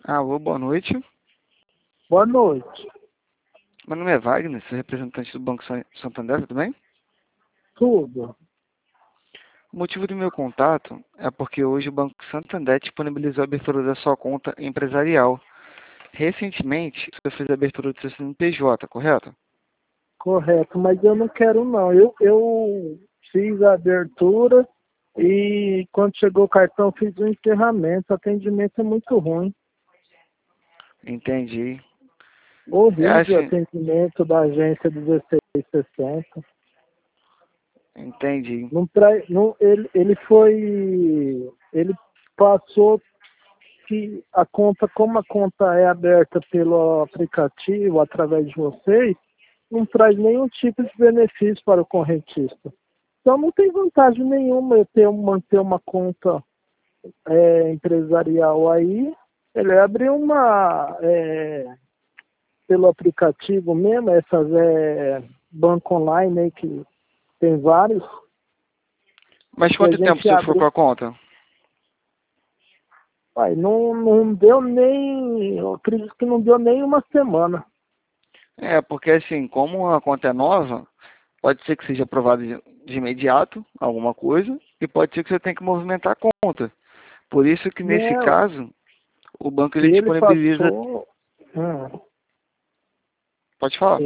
Alô, boa noite. Boa noite. Meu nome é Wagner, sou representante do Banco Santander, tudo bem? Tudo. O motivo do meu contato é porque hoje o Banco Santander disponibilizou a abertura da sua conta empresarial. Recentemente, você fez a abertura do seu CNPJ, correto? Correto, mas eu não quero não. Eu fiz a abertura e quando chegou o cartão fiz o encerramento. O atendimento é muito ruim. Entendi. É Horrível o assim, atendimento da agência 1660. entendi. Não trai, não, ele foi. Ele passou que a conta, como a conta é aberta pelo aplicativo através de vocês, não traz nenhum tipo de benefício para o correntista. Então não tem vantagem nenhuma eu manter uma conta empresarial aí. Ele abre pelo aplicativo mesmo, essas banco online aí que tem vários, Mas que a quanto tempo gente você ficou abre. com a conta? Não deu nem, eu acredito que não deu nem uma semana. É, porque assim, como a conta é nova, pode ser que seja aprovado de imediato alguma coisa, e pode ser que você tenha que movimentar a conta. Por isso que nesse Não, caso, o banco ele ele disponibiliza. passou. hum, Pode falar.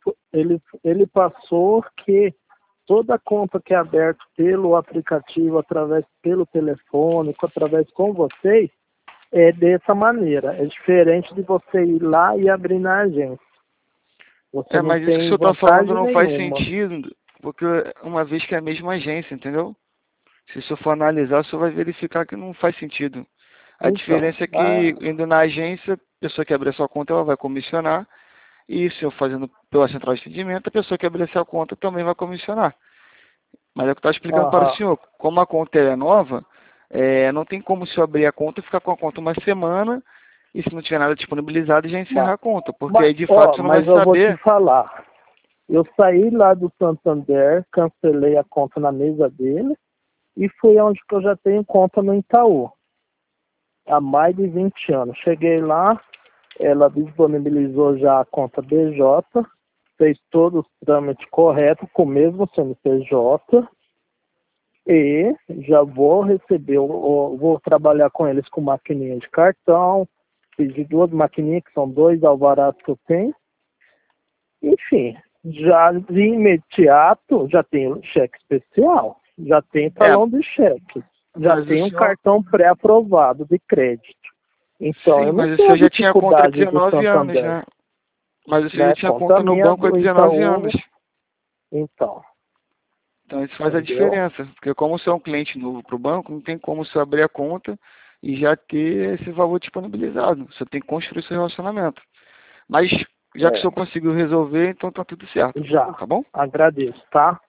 ele passou que toda conta que é aberta pelo aplicativo, pelo telefone, através com vocês, é dessa maneira. É diferente de você ir lá e abrir na agência. Você É, não mas isso que o tem senhor está falando vantagem não faz nenhuma. sentido, porque uma vez que é a mesma agência, entendeu? Se o senhor for analisar, o senhor vai verificar que não faz sentido. A Então, diferença é que, indo na agência, a pessoa que abrir a sua conta, ela vai comissionar, e o senhor fazendo pela central de atendimento, a pessoa que abrir a sua conta também vai comissionar. Mas é o que eu estou explicando para o aham. senhor. Como a conta é nova, não tem como o senhor abrir a conta e ficar com a conta uma semana, e se não tiver nada disponibilizado, já encerrar a conta. Porque aí, de fato, você não vai Mas eu vou te saber. falar. Eu saí lá do Santander, cancelei a conta na mesa dele e fui onde que eu já tenho conta no Itaú, há mais de 20 anos. Cheguei lá, ela disponibilizou já a conta BJ, fez todos os trâmites corretos com o mesmo CNPJ e já vou receber, vou trabalhar com eles com maquininha de cartão, fiz de duas maquininhas, que são dois alvarás que eu tenho. Enfim, já de imediato já tem o cheque especial, já tem É, talão de cheque, já mas o tem um senhor. cartão pré-aprovado de crédito. Então, Sim, eu não mas o tenho senhor a já tinha conta há dificuldade do 19 anos, Santander, né? Mas o senhor já né? tinha Conta conta no minha banco há do 19 anos. Itaú, então, Então isso faz a entendeu? diferença. Porque como o senhor é um cliente novo para o banco, não tem como o senhor abrir a conta e já ter esse valor disponibilizado. Você tem que construir seu relacionamento. Mas já que o É, senhor conseguiu resolver, então tá tudo certo. já, Tá bom? agradeço, tá?